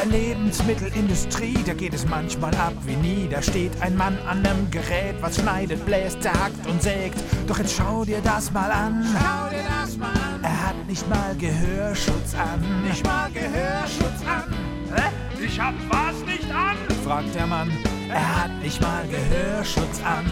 der Lebensmittelindustrie, da geht es manchmal ab wie nie. Da steht ein Mann an einem Gerät, was schneidet, bläst, zerhackt und sägt. Doch jetzt schau dir das mal an. Schau dir das mal an. Er hat nicht mal Gehörschutz an. Nicht mal Gehörschutz an. Hä? Ich hab was nicht an? Fragt der Mann. Er hat nicht mal Gehörschutz an.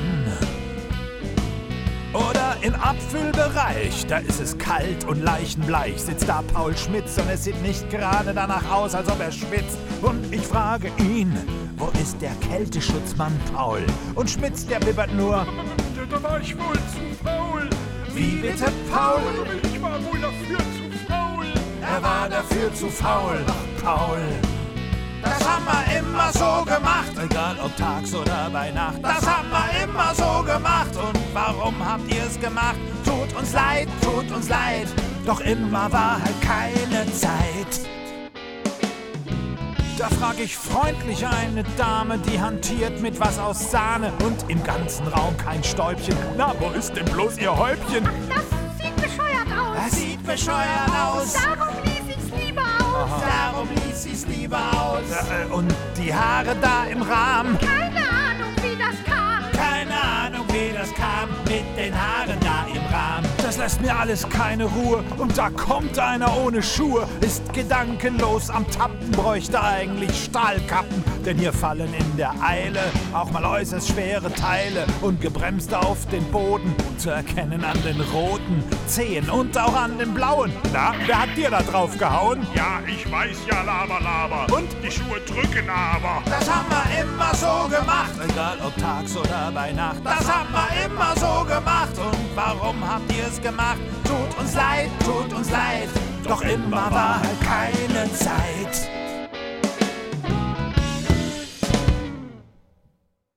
Oder im Abfüllbereich, da ist es kalt und leichenbleich, sitzt da Paul Schmitz und es sieht nicht gerade danach aus, als ob er schwitzt. Und ich frage ihn, wo ist der Kälteschutzmann Paul? Und Schmitz, der bibbert nur, Da war ich wohl zu faul. wie bitte Paul? Ich war wohl dafür zu faul. Er war dafür zu faul, ach Paul. Das haben wir immer so gemacht, egal ob tags oder bei Nacht. Das haben wir immer so gemacht. Und warum habt ihr es gemacht? Tut uns leid, doch immer war halt keine Zeit. Da frag ich freundlich eine Dame, die hantiert mit was aus Sahne. Und im ganzen Raum kein Stäubchen. Na, wo ist denn bloß ihr Häubchen? Das sieht bescheuert aus. Das sieht bescheuert aus. Darum ließ ich's lieber aus. Darum ließ sie's lieber aus. Und die Haare da im Rahmen. Keine Ahnung, wie das kam. Keine Ahnung, wie das kam mit den Haaren da im Rahmen. Das lässt mir alles keine Ruhe. Und da kommt einer ohne Schuhe, ist gedankenlos am Tappen, bräuchte eigentlich Stahlkappen. Denn hier fallen in der Eile auch mal äußerst schwere Teile und gebremst auf den Boden, zu erkennen an den roten Zehen und auch an den blauen. Na, wer hat dir da drauf gehauen? Ja, ich weiß ja, Laber. Und? Die Schuhe drücken aber. Das haben wir immer so gemacht, egal ob tags oder bei Nacht. Das haben wir immer so gemacht. Und warum habt ihr es gemacht? Tut uns leid, doch immer war halt keine Zeit.